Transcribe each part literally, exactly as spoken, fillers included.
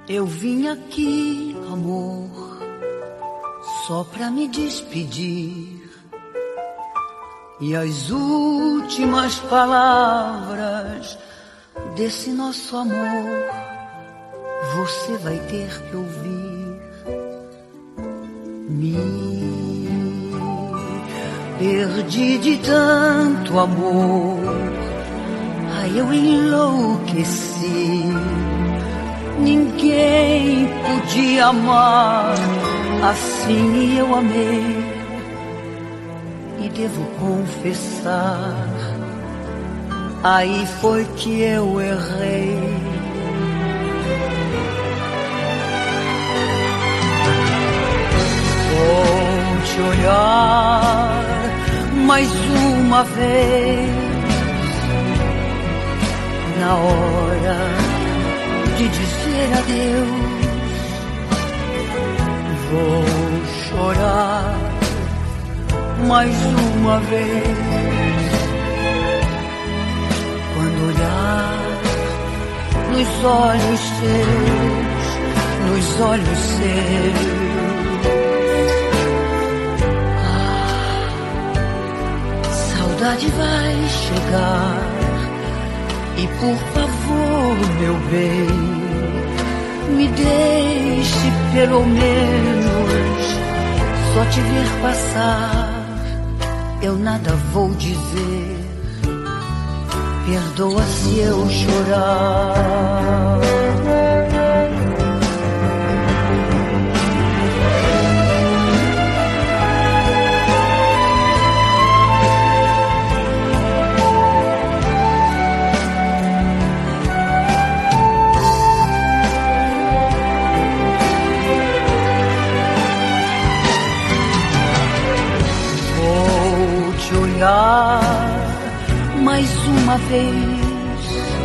Eu vim aqui, amor, só pra me despedir. E as últimas palavras desse nosso amor você vai ter que ouvir. Me perdi de tanto amor, ai eu enlouqueci. Ninguém podia amar assim e eu amei. E devo confessar, aí foi que eu errei. Vou te olhar mais uma vez na hora de dizer adeus. Vou chorar mais uma vez quando olhar nos olhos seus, nos olhos seus. Ah, saudade vai chegar e por favor, meu bem, me deixe pelo menos só te ver passar. Eu nada vou dizer, perdoa se eu chorar. Mais uma vez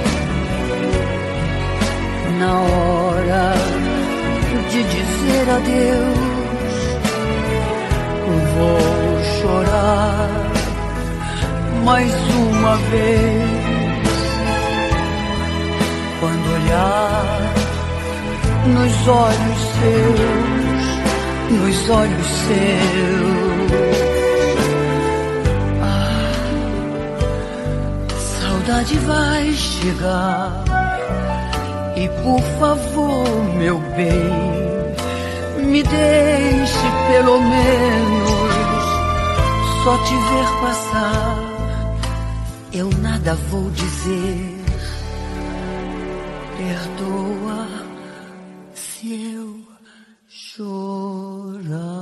na hora de dizer adeus. Vou chorar mais uma vez quando olhar nos olhos seus, nos olhos seus. Saudade vai chegar e por favor, meu bem, me deixe pelo menos só te ver passar. Eu nada vou dizer, perdoa se eu chorar.